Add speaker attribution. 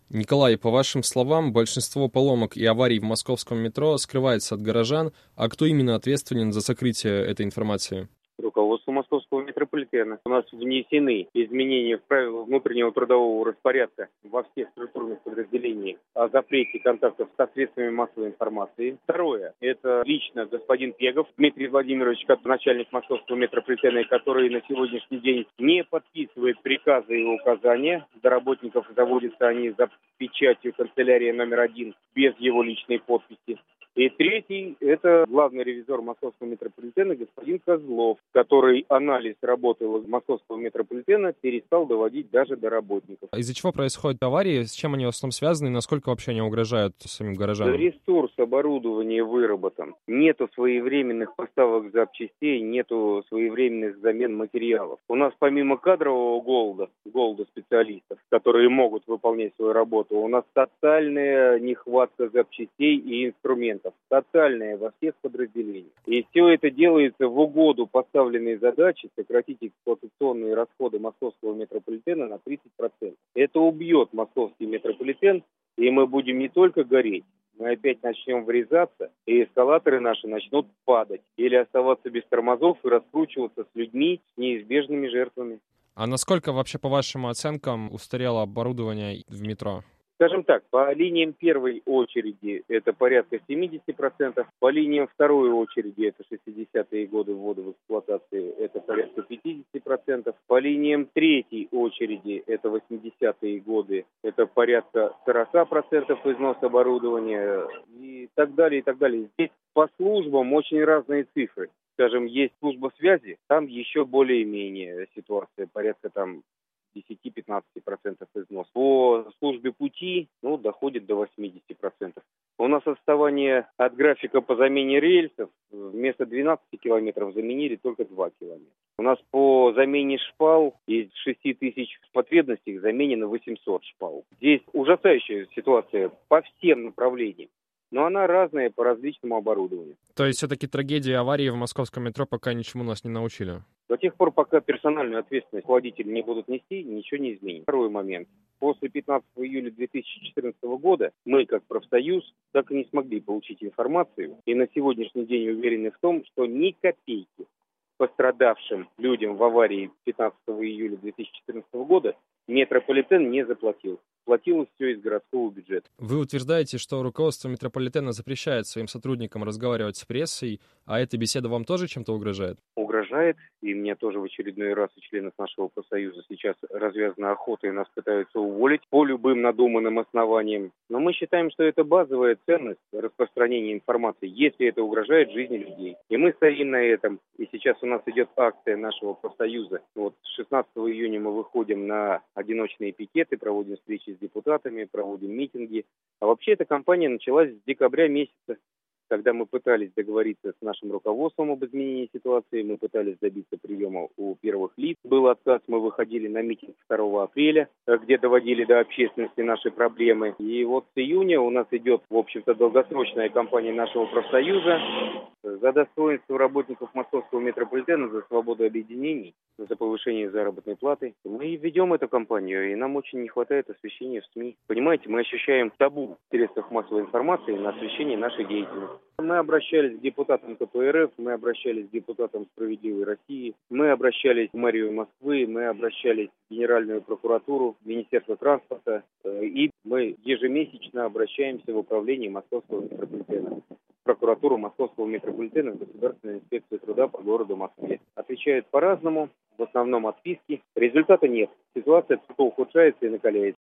Speaker 1: Николай, по вашим словам, большинство поломок и аварий в московском метро скрывается от горожан. А кто именно ответственен за сокрытие этой информации?
Speaker 2: Руководству московского метрополитена. У нас внесены изменения в правила внутреннего трудового распорядка во всех структурных подразделениях о запрете контактов со средствами массовой информации. Второе. Это лично господин Пегов Дмитрий Владимирович, как начальник московского метрополитена, который на сегодняшний день не подписывает приказы и указания. До работников заводятся они за печатью канцелярии номер 1 без его личной подписи. И третий – это главный ревизор московского метрополитена господин Козлов, который анализ работы московского метрополитена перестал доводить даже до работников.
Speaker 1: Из-за чего происходят аварии, с чем они в основном связаны и насколько вообще они угрожают самим горожанам?
Speaker 2: Ресурс оборудования выработан. Нету своевременных поставок запчастей, нету своевременных замен материалов. У нас помимо кадрового голода специалистов, которые могут выполнять свою работу, у нас тотальная нехватка запчастей и инструментов. Тотальная во всех подразделениях. И все это делается в угоду поставленной задачи сократить эксплуатационные расходы московского метрополитена на 30%. Это убьет московский метрополитен, и мы будем не только гореть, мы опять начнем врезаться, и эскалаторы наши начнут падать. Или оставаться без тормозов и раскручиваться с людьми, с неизбежными жертвами.
Speaker 1: А насколько вообще, по вашим оценкам, устарело оборудование в метро?
Speaker 2: Скажем так, по линиям первой очереди это порядка 70%, по линиям второй очереди, это 60-е годы ввода в эксплуатацию, это порядка 50%, по линиям третьей очереди, это 80-е годы, это порядка 40% износ оборудования и так далее, и так далее. Здесь по службам очень разные цифры. Скажем, есть служба связи, там еще более-менее ситуация, порядка там 10-15% износ. По службе пути, доходит до 80%. У нас отставание от графика по замене рельсов вместо 12 километров заменили только 2 километра. У нас по замене шпал из 6 тысяч потребностей заменено 800 шпал. Здесь ужасающая ситуация по всем направлениям. Но она разная по различному оборудованию.
Speaker 1: То есть все-таки трагедии и аварии в московском метро пока ничему нас не научили?
Speaker 2: До тех пор, пока персональную ответственность водители не будут нести, ничего не изменится. Второй момент. После 15 июля 2014 года мы, как профсоюз, так и не смогли получить информацию. И на сегодняшний день уверены в том, что ни копейки пострадавшим людям в аварии 15 июля 2014 года метрополитен не заплатил. Платилось все из городского бюджета.
Speaker 1: Вы утверждаете, что руководство метрополитена запрещает своим сотрудникам разговаривать с прессой, а эта беседа вам тоже чем-то угрожает?
Speaker 2: Угрожает, и мне тоже в очередной раз у членов нашего профсоюза сейчас развязана охота, и нас пытаются уволить по любым надуманным основаниям. Но мы считаем, что это базовая ценность распространения информации, если это угрожает жизни людей. И мы стоим на этом. И сейчас у нас идет акция нашего профсоюза. 16 июня мы выходим на одиночные пикеты, проводим встречи с депутатами, проводим митинги. А вообще эта кампания началась с декабря месяца, когда мы пытались договориться с нашим руководством об изменении ситуации, мы пытались добиться приема у первых лиц. Был отказ, мы выходили на митинг 2 апреля, где доводили до общественности наши проблемы. И вот с июня у нас идет, в общем-то, долгосрочная кампания нашего профсоюза за достоинство работников московского метрополитена, за свободу объединений, за повышение заработной платы. Мы ведем эту кампанию, и нам очень не хватает освещения в СМИ. Понимаете, мы ощущаем табу в средствах массовой информации на освещение нашей деятельности. Мы обращались к депутатам КПРФ, мы обращались к депутатам «Справедливой России», мы обращались в мэрию Москвы, мы обращались в Генеральную прокуратуру, в Министерство транспорта, и мы ежемесячно обращаемся в управление Московского метрополитена, в прокуратуру Московского метрополитена, в Государственную инспекцию труда по городу Москве. Отвечают по-разному, в основном отписки. Результата нет. Ситуация только ухудшается и накаляется.